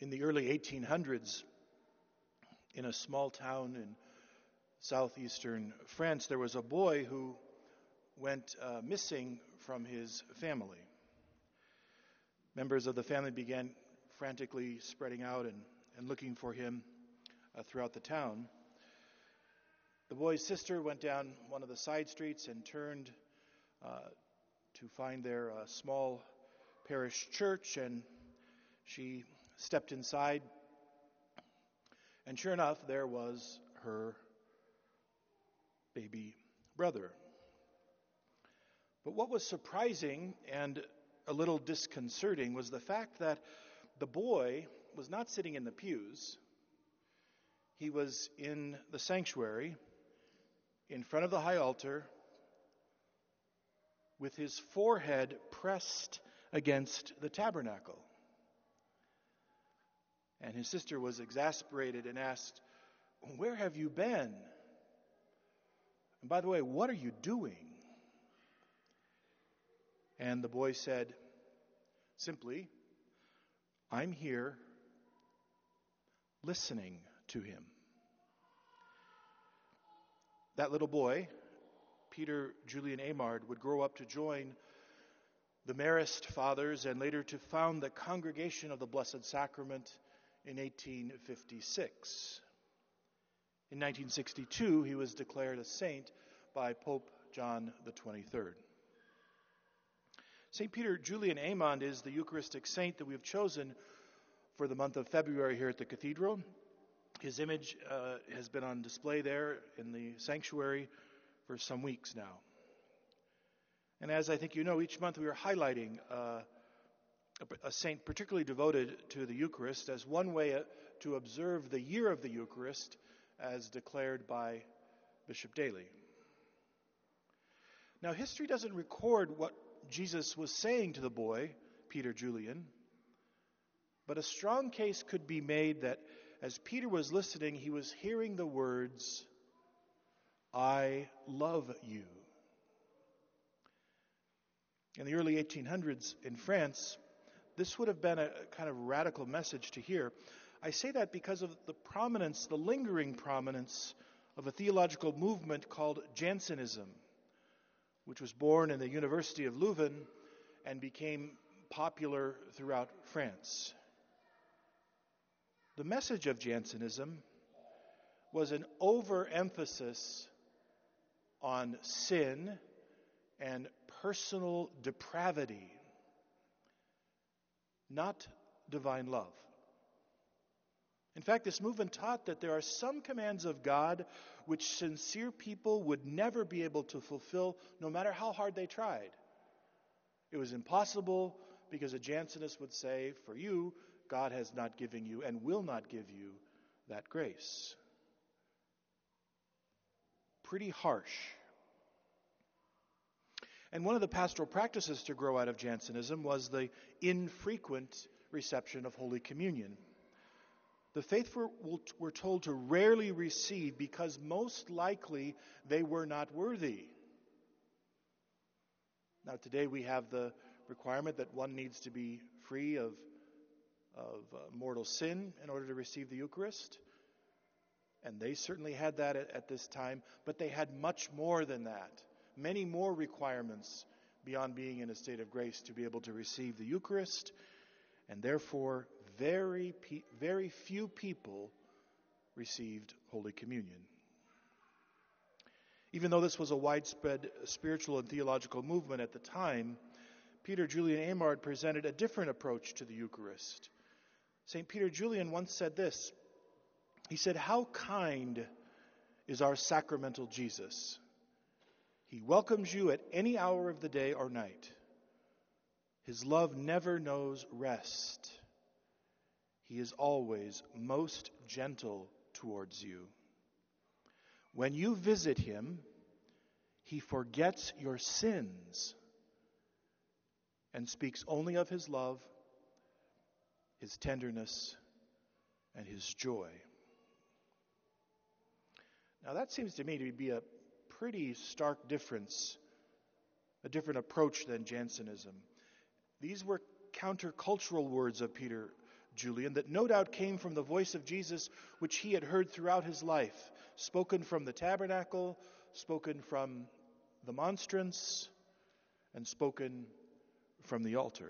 In the early 1800s, in a small town in southeastern France, there was a boy who went missing from his family. Members of the family began frantically spreading out and looking for him throughout the town. The boy's sister went down one of the side streets and turned to find their small parish church, and she stepped inside, and sure enough, there was her baby brother. But what was surprising and a little disconcerting was the fact that the boy was not sitting in the pews. He was in the sanctuary, in front of the high altar, with his forehead pressed against the tabernacle. And his sister was exasperated and asked, "Where have you been? And by the way, what are you doing?" And the boy said, simply, "I'm here listening to him." That little boy, Peter Julian Amard, would grow up to join the Marist Fathers and later to found the Congregation of the Blessed Sacrament in 1856. In 1962, he was declared a saint by Pope John XXIII. St. Peter Julian Amand is the Eucharistic saint that we have chosen for the month of February here at the cathedral. His image has been on display there in the sanctuary for some weeks now. And as I think you know, each month we are highlighting a saint particularly devoted to the Eucharist as one way to observe the year of the Eucharist as declared by Bishop Daly. Now, history doesn't record what Jesus was saying to the boy, Peter Julian, but a strong case could be made that as Peter was listening, he was hearing the words, "I love you." In the early 1800s in France, this would have been a kind of radical message to hear. I say that because of the prominence, the lingering prominence of a theological movement called Jansenism, which was born in the University of Leuven and became popular throughout France. The message of Jansenism was an overemphasis on sin and personal depravity, not divine love. In fact, this movement taught that there are some commands of God which sincere people would never be able to fulfill, no matter how hard they tried. It was impossible because a Jansenist would say, for you, God has not given you and will not give you that grace. Pretty harsh. And one of the pastoral practices to grow out of Jansenism was the infrequent reception of Holy Communion. The faithful were told to rarely receive because most likely they were not worthy. Now today we have the requirement that one needs to be free of mortal sin in order to receive the Eucharist. And they certainly had that at this time, but they had much more than that. Many more requirements beyond being in a state of grace to be able to receive the Eucharist, and therefore very few people received Holy Communion. Even though this was a widespread spiritual and theological movement at the time, Peter Julian Amard presented a different approach to the Eucharist. St. Peter Julian once said this. He said, "How kind is our sacramental Jesus. He welcomes you at any hour of the day or night. His love never knows rest. He is always most gentle towards you. When you visit him, he forgets your sins and speaks only of his love, his tenderness, and his joy." Now that seems to me to be a pretty stark difference, a different approach than Jansenism. These were countercultural words of Peter Julian, that no doubt came from the voice of Jesus, which he had heard throughout his life, spoken from the tabernacle, spoken from the monstrance, and spoken from the altar.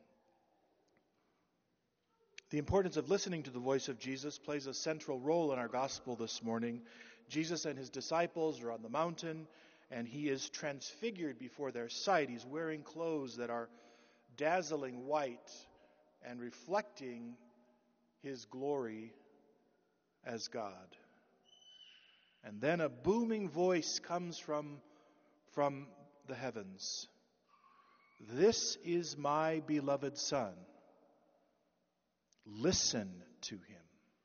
The importance of listening to the voice of Jesus plays a central role in our gospel this morning. Jesus and his disciples are on the mountain, and he is transfigured before their sight. He's wearing clothes that are dazzling white and reflecting his glory as God. And then a booming voice comes from the heavens. This is my beloved Son. Listen to him.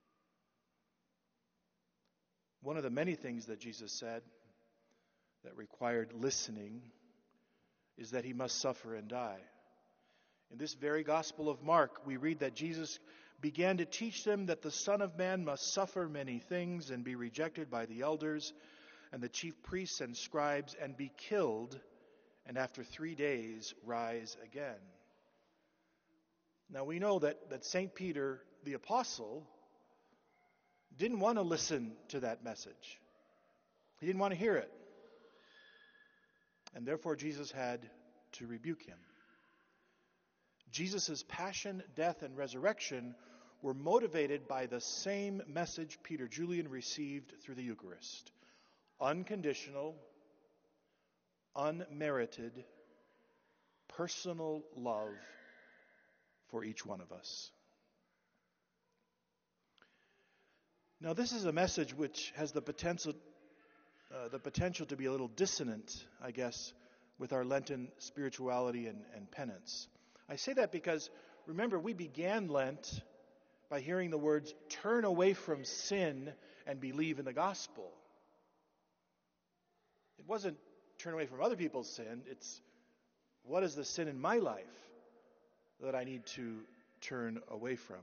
One of the many things that Jesus said that required listening is that he must suffer and die. In this very Gospel of Mark, we read that Jesus began to teach them that the Son of Man must suffer many things and be rejected by the elders and the chief priests and scribes and be killed, and after 3 days rise again. Now we know that St. Peter, the apostle, didn't want to listen to that message. He didn't want to hear it. And therefore Jesus had to rebuke him. Jesus' passion, death, and resurrection were motivated by the same message Peter Julian received through the Eucharist. Unconditional, unmerited, personal love for each one of us. Now, this is a message which has the potential to be a little dissonant, I guess, with our Lenten spirituality and penance. I say that because, remember, we began Lent by hearing the words, turn away from sin and believe in the gospel. It wasn't turn away from other people's sin, it's what is the sin in my life that I need to turn away from.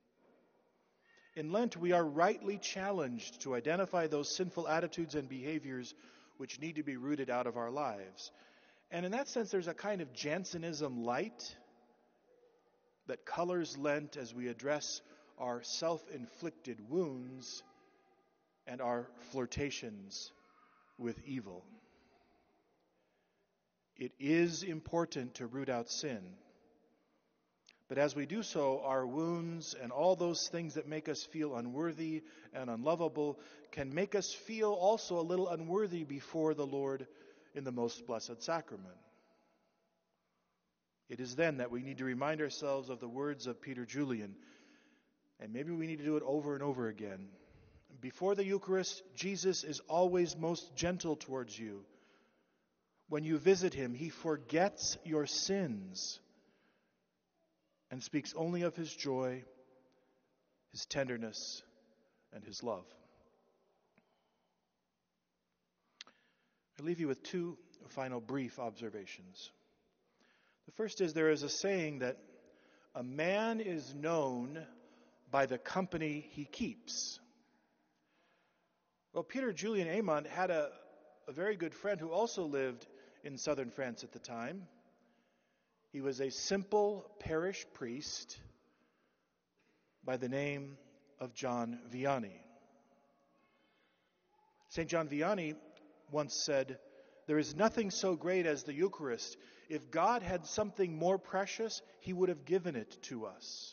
In Lent, we are rightly challenged to identify those sinful attitudes and behaviors which need to be rooted out of our lives. And in that sense, there's a kind of Jansenism light that colors Lent as we address our self-inflicted wounds and our flirtations with evil. It is important to root out sin. But as we do so, our wounds and all those things that make us feel unworthy and unlovable can make us feel also a little unworthy before the Lord in the most blessed sacrament. It is then that we need to remind ourselves of the words of Peter Julian, and maybe we need to do it over and over again. Before the Eucharist, Jesus is always most gentle towards you. When you visit him, he forgets your sins and speaks only of his joy, his tenderness, and his love. I leave you with two final brief observations. The first is there is a saying that a man is known by the company he keeps. Well, Peter Julian Aymond had a very good friend who also lived in southern France at the time. He was a simple parish priest by the name of John Vianney. St. John Vianney once said, "There is nothing so great as the Eucharist. If God had something more precious, he would have given it to us."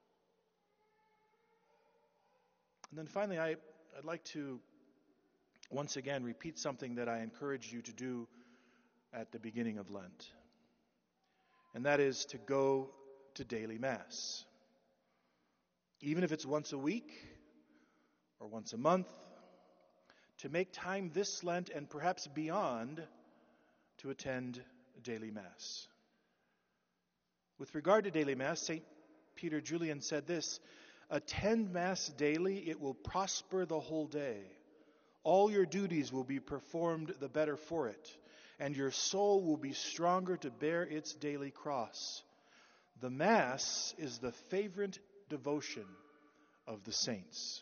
And then finally, I'd like to once again repeat something that I encouraged you to do at the beginning of Lent. And that is to go to daily Mass. Even if it's once a week or once a month, to make time this Lent and perhaps beyond to attend daily Mass. With regard to daily Mass, St. Peter Julian said this, "Attend Mass daily, it will prosper the whole day. All your duties will be performed the better for it, and your soul will be stronger to bear its daily cross. The Mass is the favorite devotion of the saints."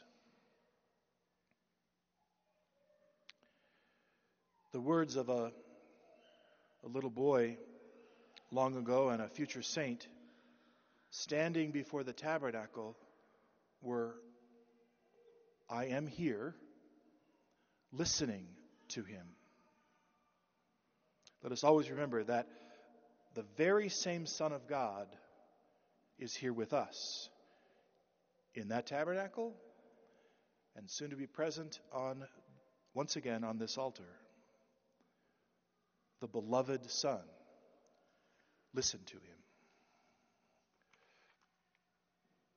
The words of a little boy long ago and a future saint standing before the tabernacle were, I am here, listening to him. Let us always remember that the very same Son of God is here with us in that tabernacle and soon to be present once again on this altar. The beloved Son. Listen to him.